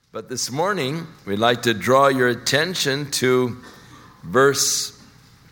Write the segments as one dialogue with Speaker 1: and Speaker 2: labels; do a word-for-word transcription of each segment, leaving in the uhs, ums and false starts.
Speaker 1: But this morning, we'd like to draw your attention to verse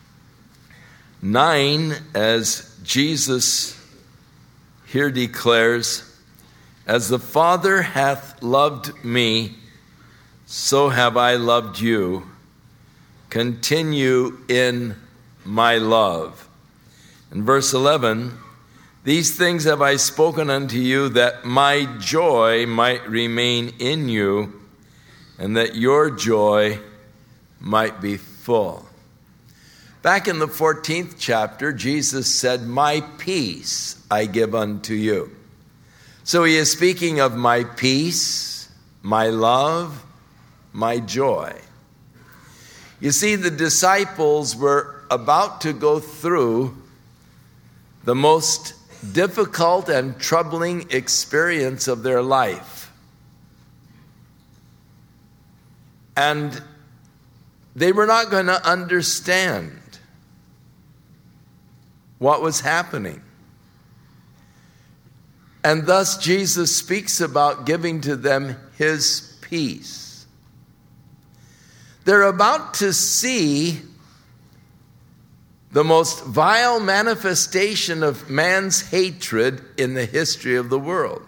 Speaker 1: nine, as Jesus here declares, "As the Father hath loved me, so have I loved you. Continue in my love." In verse eleven, "These things have I spoken unto you, that my joy might remain in you, and that your joy might be full." Back in the fourteenth chapter, Jesus said, "My peace I give unto you." So he is speaking of my peace, my love, my joy. You see, the disciples were about to go through the most difficult and troubling experience of their life. And they were not going to understand what was happening. And thus Jesus speaks about giving to them his peace. They're about to see the most vile manifestation of man's hatred in the history of the world.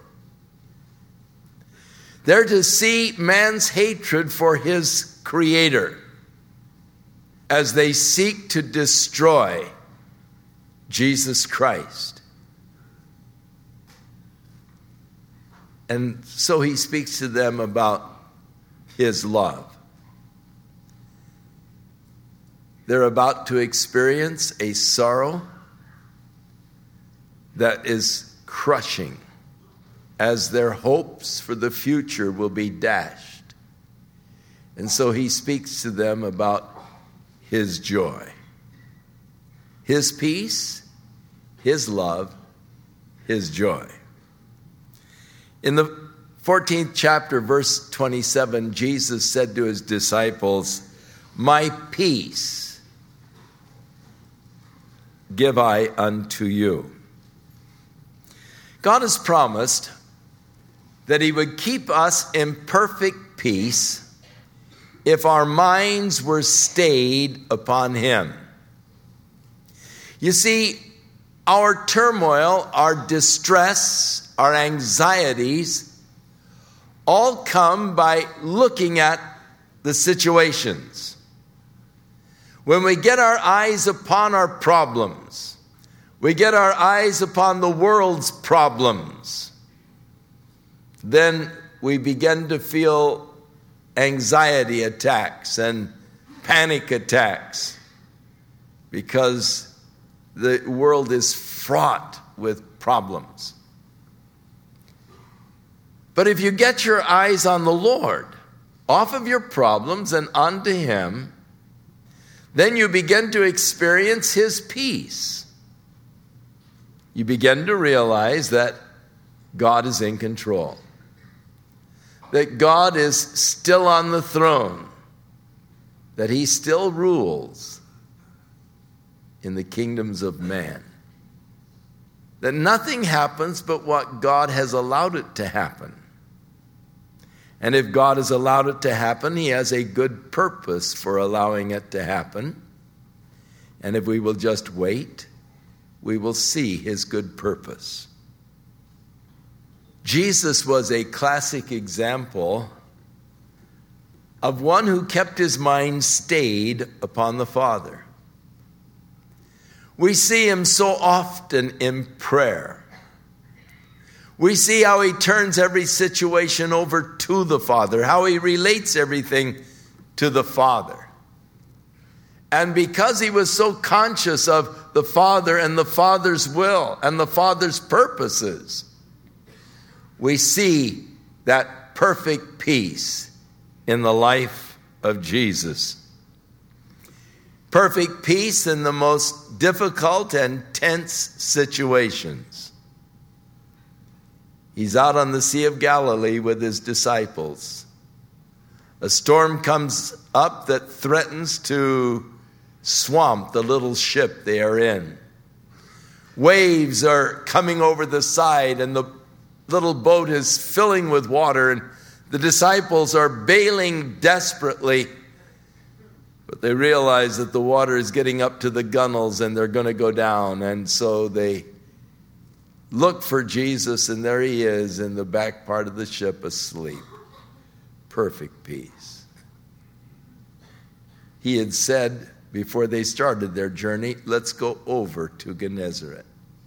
Speaker 1: They're to see man's hatred for his Creator as they seek to destroy Jesus Christ. And so he speaks to them about his love. They're about to experience a sorrow that is crushing, as their hopes for the future will be dashed. And so he speaks to them about his joy, his peace, his love, his joy. In the fourteenth chapter, verse twenty-seven, Jesus said to his disciples, "My peace give I unto you." God has promised that he would keep us in perfect peace if our minds were stayed upon him. You see, our turmoil, our distress, our anxieties all come by looking at the situations. When we get our eyes upon our problems, we get our eyes upon the world's problems, then we begin to feel anxiety attacks and panic attacks, because the world is fraught with problems. But if you get your eyes on the Lord, off of your problems and onto him, then you begin to experience his peace. You begin to realize that God is in control, that God is still on the throne, that he still rules in the kingdoms of man, that nothing happens but what God has allowed it to happen. And if God has allowed it to happen, he has a good purpose for allowing it to happen. And if we will just wait, we will see his good purpose. Jesus was a classic example of one who kept his mind stayed upon the Father. We see him so often in prayer. We see how he turns every situation over to the Father, how he relates everything to the Father. And because he was so conscious of the Father and the Father's will and the Father's purposes, we see that perfect peace in the life of Jesus. Perfect peace in the most difficult and tense situations. He's out on the Sea of Galilee with his disciples. A storm comes up that threatens to swamp the little ship they are in. Waves are coming over the side, and the little boat is filling with water, and The disciples are bailing desperately, but they realize that the water is getting up to the gunwales and they're going to go down. And so they look for Jesus, and there he is in the back part of the ship asleep. Perfect peace. He had said before they started their journey, let's go over to Gennesaret.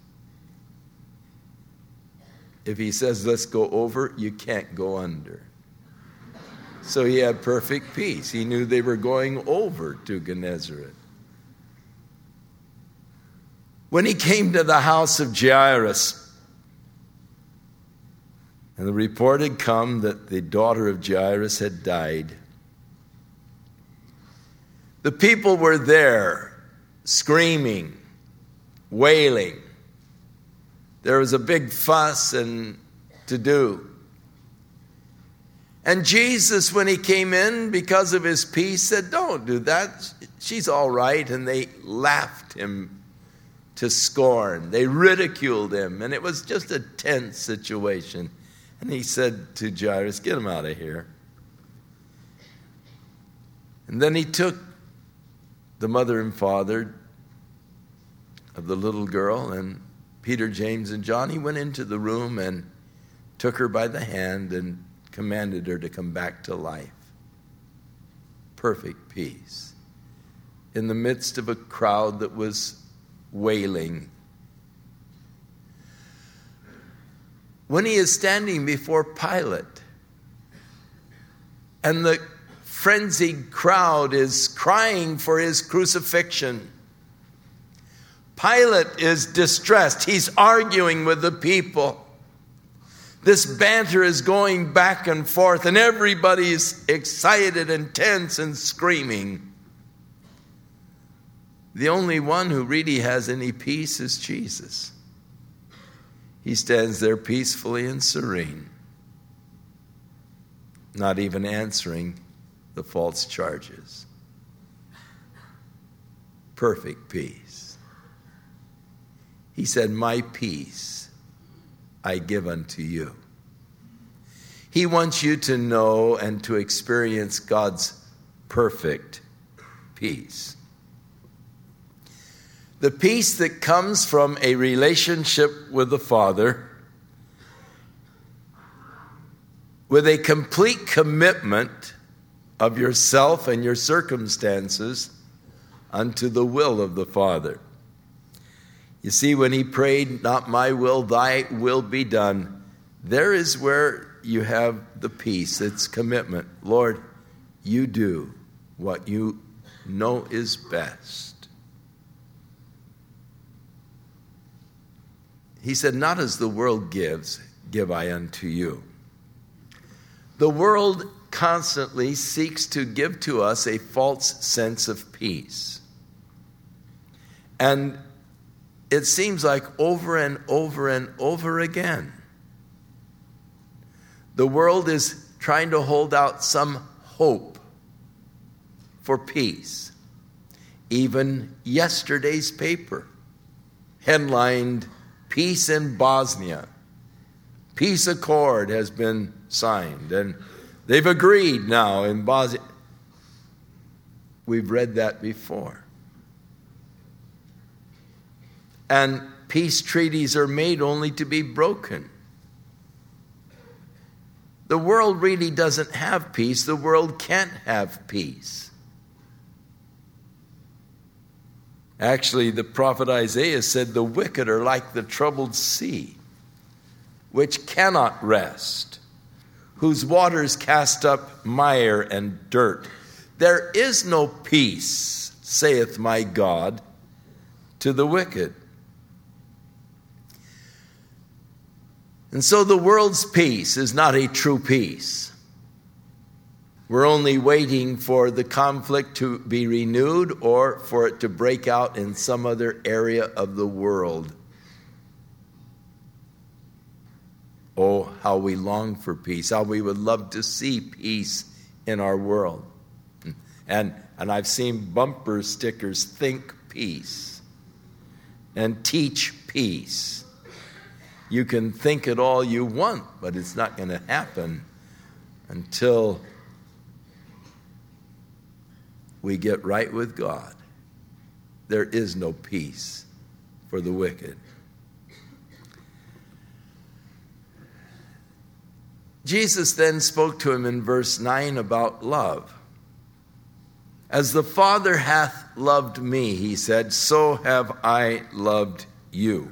Speaker 1: If he says, let's go over, you can't go under. So he had perfect peace. He knew they were going over to Gennesaret. When he came to the house of Jairus, and the report had come that the daughter of Jairus had died, the people were there, screaming, wailing. There was a big fuss and to-do. And Jesus, when he came in, because of his peace, said, don't do that. She's all right. And they laughed him to scorn. They ridiculed him. And it was just a tense situation. And he said to Jairus, get him out of here. And then he took the mother and father of the little girl and Peter, James, and John. He went into the room and took her by the hand and commanded her to come back to life. Perfect peace. In the midst of a crowd that was wailing. When he is standing before Pilate, and the frenzied crowd is crying for his crucifixion, Pilate is distressed. He's arguing with the people. This banter is going back and forth, and everybody's excited and tense and screaming. The only one who really has any peace is Jesus. He stands there peacefully and serene, not even answering the false charges. Perfect peace. He said, my peace I give unto you. He wants you to know and to experience God's perfect peace. The peace that comes from a relationship with the Father, with a complete commitment of yourself and your circumstances unto the will of the Father. You see, when he prayed, not my will, thy will be done, there is where you have the peace. It's commitment. Lord, you do what you know is best. He said, not as the world gives, give I unto you. The world constantly seeks to give to us a false sense of peace. And it seems like over and over and over again, the world is trying to hold out some hope for peace. Even yesterday's paper headlined, Peace in Bosnia. Peace accord has been signed, and they've agreed now in Bosnia. We've read that before. And peace treaties are made only to be broken. The world really doesn't have peace. The world can't have peace. Actually, the prophet Isaiah said, the wicked are like the troubled sea, which cannot rest, whose waters cast up mire and dirt. There is no peace, saith my God, to the wicked. And so the world's peace is not a true peace. We're only waiting for the conflict to be renewed or for it to break out in some other area of the world. Oh, how we long for peace, how we would love to see peace in our world. And, and I've seen bumper stickers, think peace, and teach peace. You can think it all you want, but it's not going to happen until we get right with God, there is no peace for the wicked. Jesus then spoke to him in verse nine about love. As the Father hath loved me, he said, so have I loved you.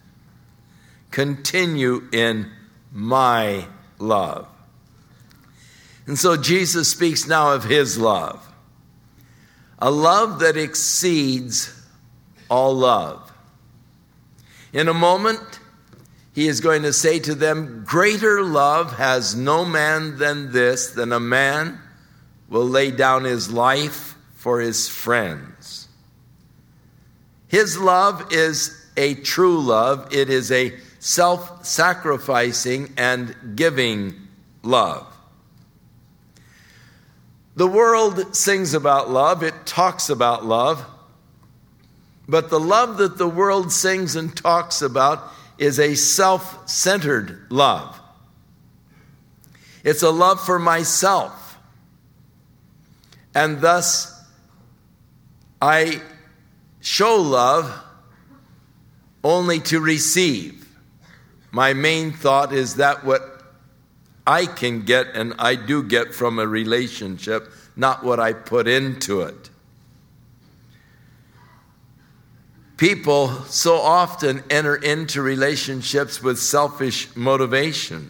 Speaker 1: Continue in my love. And so Jesus speaks now of his love. A love that exceeds all love. In a moment, he is going to say to them, greater love has no man than this, than a man will lay down his life for his friends. His love is a true love. It is a self-sacrificing and giving love. The world sings about love. It talks about love. But the love that the world sings and talks about is a self-centered love. It's a love for myself. And thus, I show love only to receive. My main thought is that what I can get and I do get from a relationship, not what I put into it. People so often enter into relationships with selfish motivation.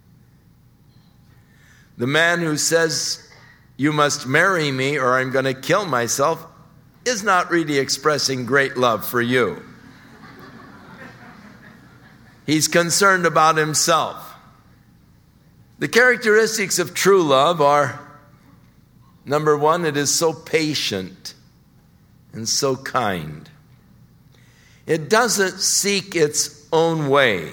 Speaker 1: The man who says, you must marry me or I'm going to kill myself, is not really expressing great love for you. He's concerned about himself. The characteristics of true love are, number one, it is so patient and so kind. It doesn't seek its own way.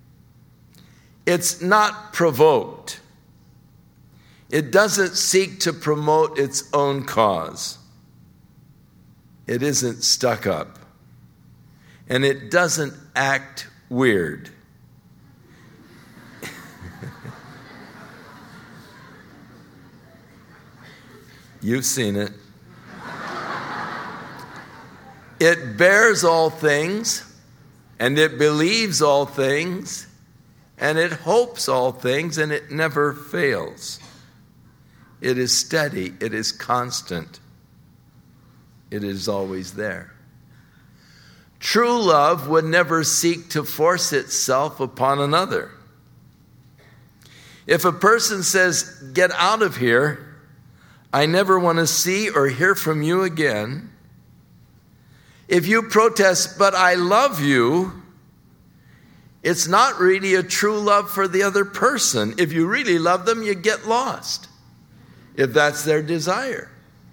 Speaker 1: It's not provoked. It doesn't seek to promote its own cause. It isn't stuck up. And it doesn't act weird. You've seen it. It bears all things, and it believes all things, and it hopes all things, and it never fails. It is steady. It is constant. It is always there. True love would never seek to force itself upon another. If a person says, get out of here, I never want to see or hear from you again. If you protest, but I love you, it's not really a true love for the other person. If you really love them, you get lost, if that's their desire.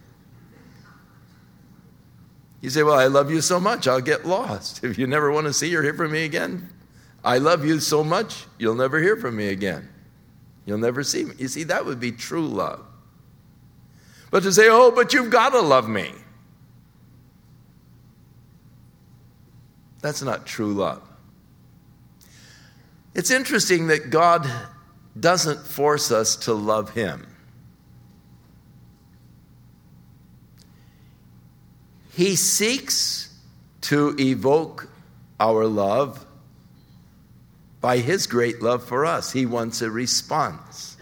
Speaker 1: You say, well, I love you so much, I'll get lost. If you never want to see or hear from me again, I love you so much, you'll never hear from me again. You'll never see me. You see, that would be true love. But to say, oh, but you've got to love me. That's not true love. It's interesting that God doesn't force us to love him. He seeks to evoke our love by his great love for us. He wants a response.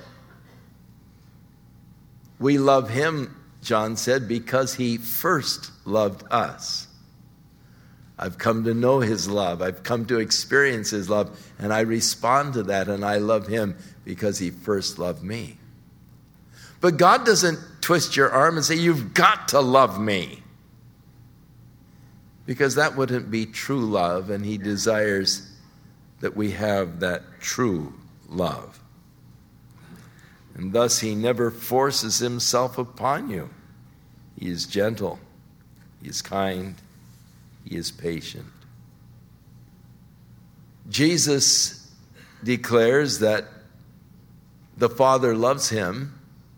Speaker 1: We love him, John said, because he first loved us. I've come to know his love. I've come to experience his love, and I respond to that, and I love him because he first loved me. But God doesn't twist your arm and say, you've got to love me. Because that wouldn't be true love, and he desires that we have that true love. And thus he never forces himself upon you. He is gentle. He is kind. He is patient. Jesus declares that the Father loves him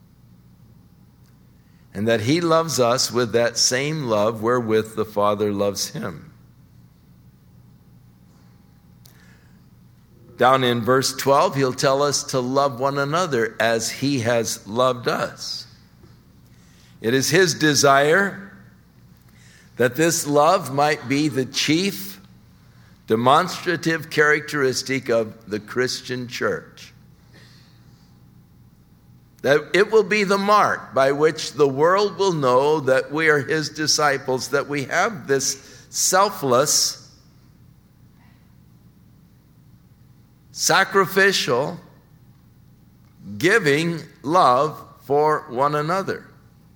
Speaker 1: and that he loves us with that same love wherewith the Father loves him. Down in verse twelve, he'll tell us to love one another as he has loved us. It is his desire that this love might be the chief demonstrative characteristic of the Christian church. That it will be the mark by which the world will know that we are his disciples, that we have this selfless, sacrificial, giving love for one another.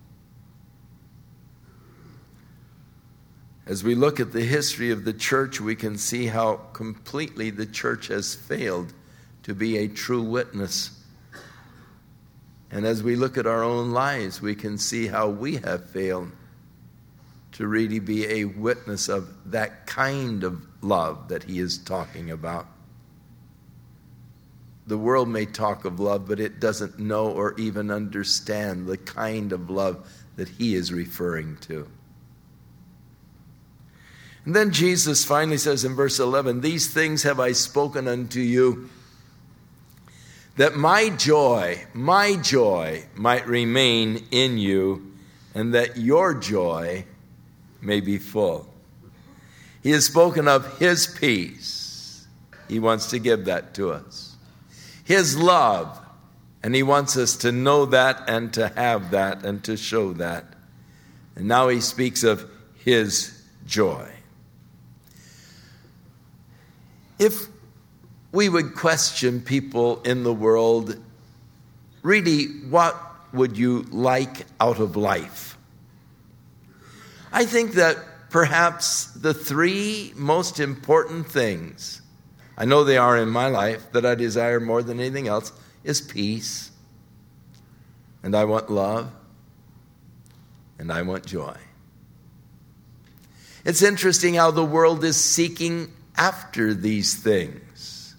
Speaker 1: As we look at the history of the church, we can see how completely the church has failed to be a true witness. And as we look at our own lives, we can see how we have failed to really be a witness of that kind of love that he is talking about. The world may talk of love, but it doesn't know or even understand the kind of love that he is referring to. And then Jesus finally says in verse eleven, "These things have I spoken unto you, that my joy, my joy might remain in you, and that your joy may be full." He has spoken of his peace. He wants to give that to us. His love, and he wants us to know that and to have that and to show that. And now he speaks of his joy. If we would question people in the world, really, what would you like out of life? I think that perhaps the three most important things, I know they are in my life, that I desire more than anything else, is peace, and I want love, and I want joy. It's interesting how the world is seeking after these things,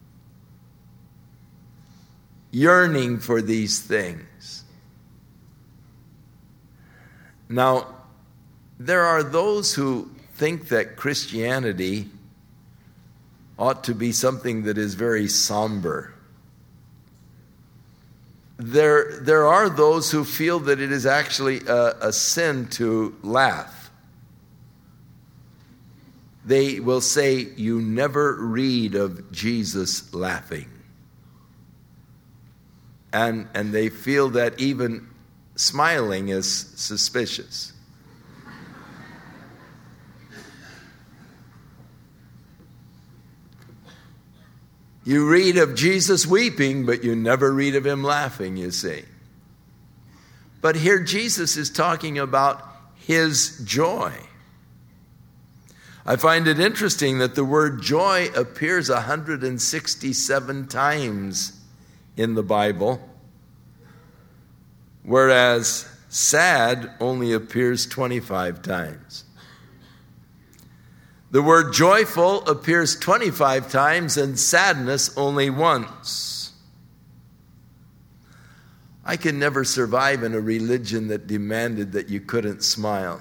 Speaker 1: yearning for these things. Now, there are those who think that Christianity ought to be something that is very somber. There, there are those who feel that it is actually a, a sin to laugh. They will say, you never read of Jesus laughing. And, and they feel that even smiling is suspicious. You read of Jesus weeping, but you never read of him laughing, you see. But here Jesus is talking about his joy. I find it interesting that the word joy appears one hundred sixty-seven times in the Bible, whereas sad only appears twenty-five times. The word joyful appears twenty-five times and sadness only once. I could never survive in a religion that demanded that you couldn't smile,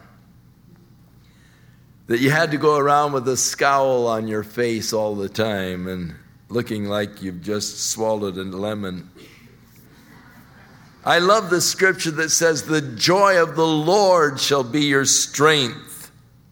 Speaker 1: that you had to go around with a scowl on your face all the time and looking like you've just swallowed a lemon. I love the scripture that says, the joy of the Lord shall be your strength.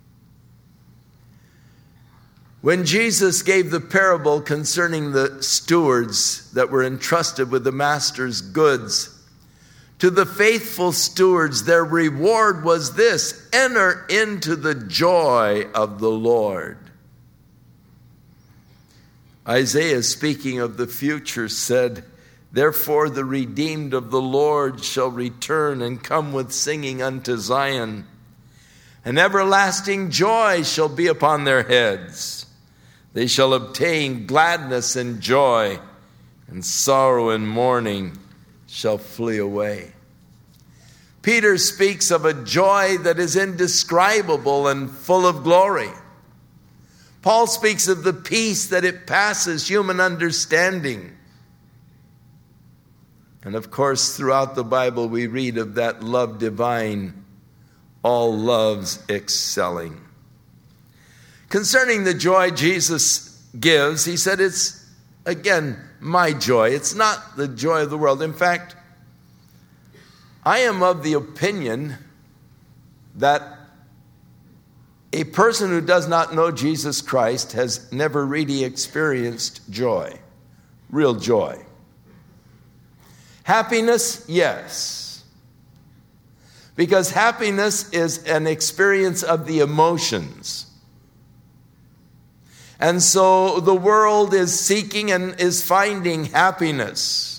Speaker 1: When Jesus gave the parable concerning the stewards that were entrusted with the master's goods, to the faithful stewards, their reward was this: enter into the joy of the Lord. Isaiah, speaking of the future, said, therefore the redeemed of the Lord shall return and come with singing unto Zion. An everlasting joy shall be upon their heads. They shall obtain gladness and joy, and sorrow and mourning shall flee away. Peter speaks of a joy that is indescribable and full of glory. Paul speaks of the peace that it passes human understanding. And of course, throughout the Bible, we read of that love divine, all loves excelling. Concerning the joy Jesus gives, he said it's again, my joy. It's not the joy of the world. In fact, I am of the opinion that a person who does not know Jesus Christ has never really experienced joy, real joy. Happiness, yes. Because happiness is an experience of the emotions. And so the world is seeking and is finding happiness,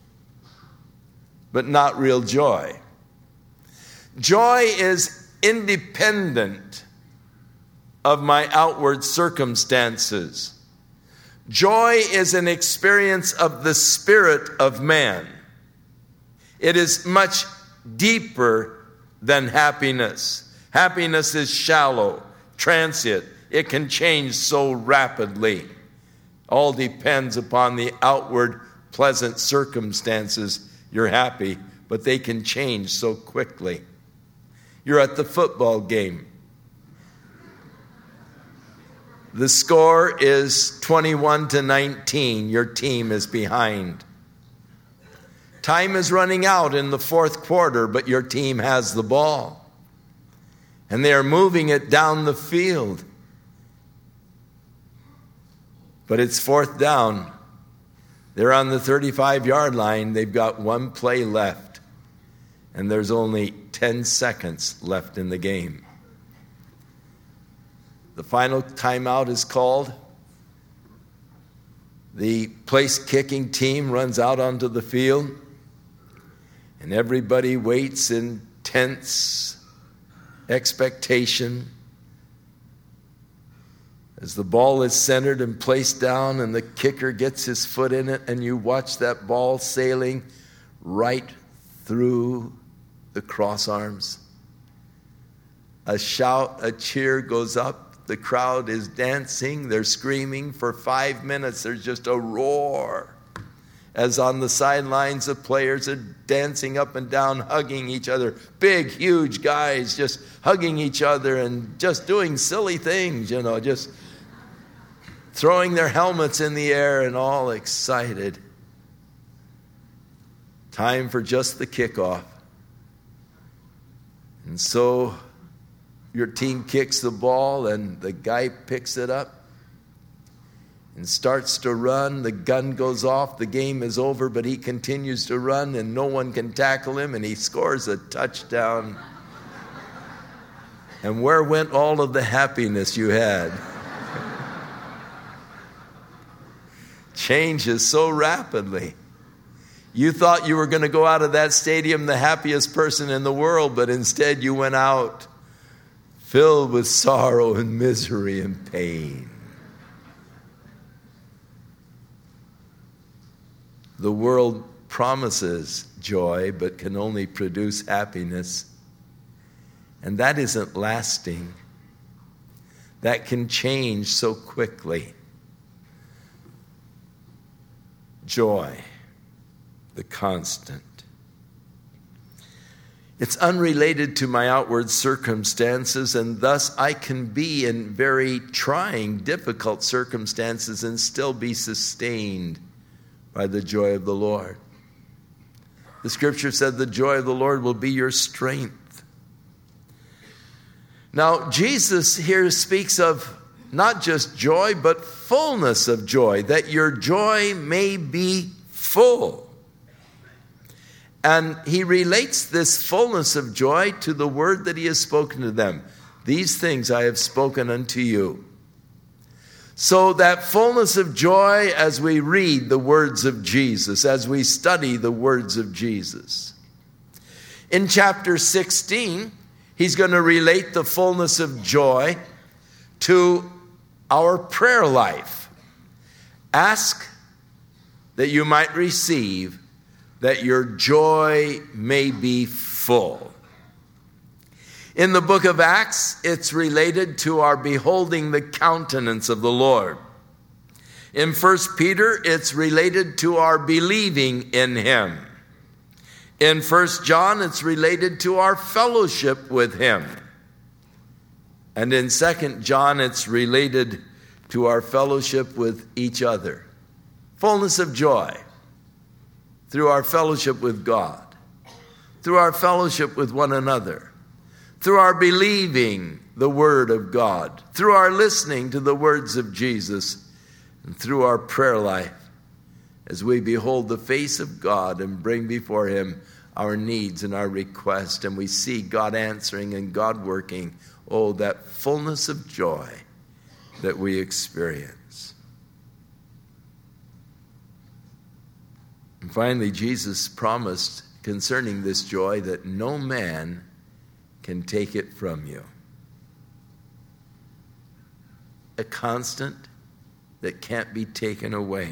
Speaker 1: but not real joy. Joy is independent of my outward circumstances. Joy is an experience of the spirit of man. It is much deeper than happiness. Happiness is shallow, transient. It can change so rapidly. All depends upon the outward pleasant circumstances. You're happy, but they can change so quickly. You're at the football game. The score is twenty-one to nineteen. Your team is behind. Time is running out in the fourth quarter, but your team has the ball. And they are moving it down the field. But it's fourth down. They're on the thirty-five-yard line. They've got one play left. And there's only ten seconds left in the game. The final timeout is called. The place-kicking team runs out onto the field. And everybody waits in tense expectation as the ball is centered and placed down and the kicker gets his foot in it, and you watch that ball sailing right through the cross arms. A shout, a cheer goes up. The crowd is dancing. They're screaming for five minutes. There's just a roar. As on the sidelines, the players are dancing up and down, hugging each other. Big, huge guys just hugging each other and just doing silly things, you know, just throwing their helmets in the air and all excited. Time for just the kickoff. And so your team kicks the ball and the guy picks it up and starts to run. The gun goes off. The game is over, but he continues to run and no one can tackle him, and he scores a touchdown. And where went all of the happiness you had? Changes so rapidly. You thought you were going to go out of that stadium the happiest person in the world, but instead you went out filled with sorrow and misery and pain. The world promises joy, but can only produce happiness. And that isn't lasting. That can change so quickly. Joy, the constant. It's unrelated to my outward circumstances, and thus I can be in very trying, difficult circumstances and still be sustained by the joy of the Lord. The scripture said the joy of the Lord will be your strength. Now, Jesus here speaks of not just joy, but fullness of joy, that your joy may be full. And he relates this fullness of joy to the word that he has spoken to them. These things I have spoken unto you. So that fullness of joy as we read the words of Jesus, as we study the words of Jesus. In chapter sixteen, he's going to relate the fullness of joy to our prayer life. Ask that you might receive, that your joy may be full. In the book of Acts, it's related to our beholding the countenance of the Lord. In First Peter, it's related to our believing in him. In First John, it's related to our fellowship with him. And in Second John, it's related to our fellowship with each other. fullness of joy through our fellowship with God, through our fellowship with one another, through our believing the Word of God, through our listening to the words of Jesus, and through our prayer life as we behold the face of God and bring before Him our needs and our requests, and we see God answering and God working. Oh, that fullness of joy that we experience. And finally, Jesus promised concerning this joy that no man can take it from you. A constant that can't be taken away.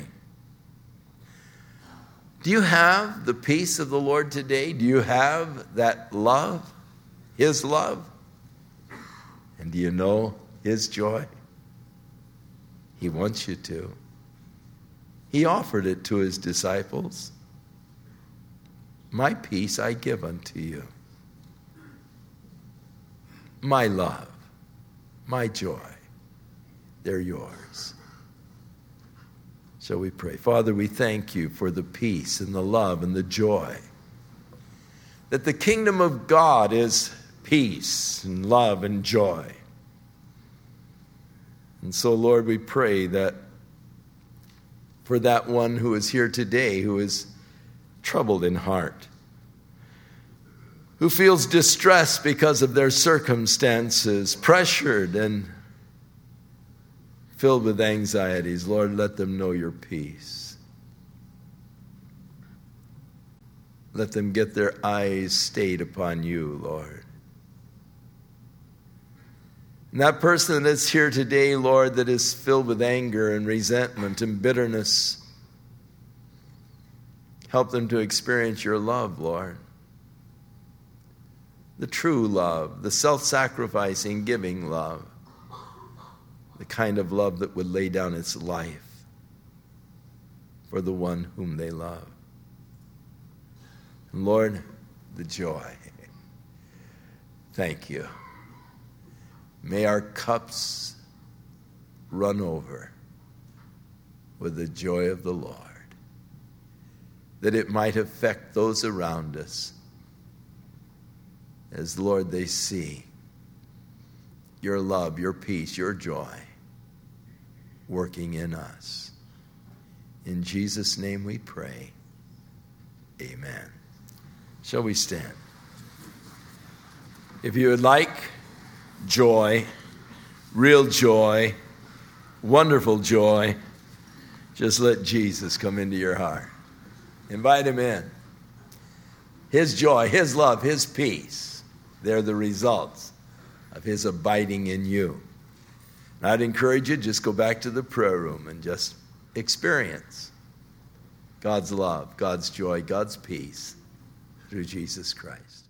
Speaker 1: Do you have the peace of the Lord today? Do you have that love, His love? And do you know His joy? He wants you to. He offered it to His disciples. My peace I give unto you. My love, my joy, they're yours. Shall we pray? Father, we thank you for the peace and the love and the joy. That the kingdom of God is peace and love and joy. And so, Lord, we pray that for that one who is here today, who is troubled in heart, who feels distressed because of their circumstances, pressured and filled with anxieties, Lord, let them know your peace. Let them get their eyes stayed upon you, Lord. And that person that's here today, Lord, that is filled with anger and resentment and bitterness, help them to experience your love, Lord. The true love, the self-sacrificing, giving love. The kind of love that would lay down its life for the one whom they love. And Lord, the joy. Thank you. May our cups run over with the joy of the Lord, that it might affect those around us as, Lord, they see your love, your peace, your joy working in us. In Jesus' name we pray. Amen. Shall we stand? If you would like joy, real joy, wonderful joy, just let Jesus come into your heart. Invite Him in. His joy, His love, His peace, they're the results of His abiding in you. And I'd encourage you, just go back to the prayer room and just experience God's love, God's joy, God's peace through Jesus Christ.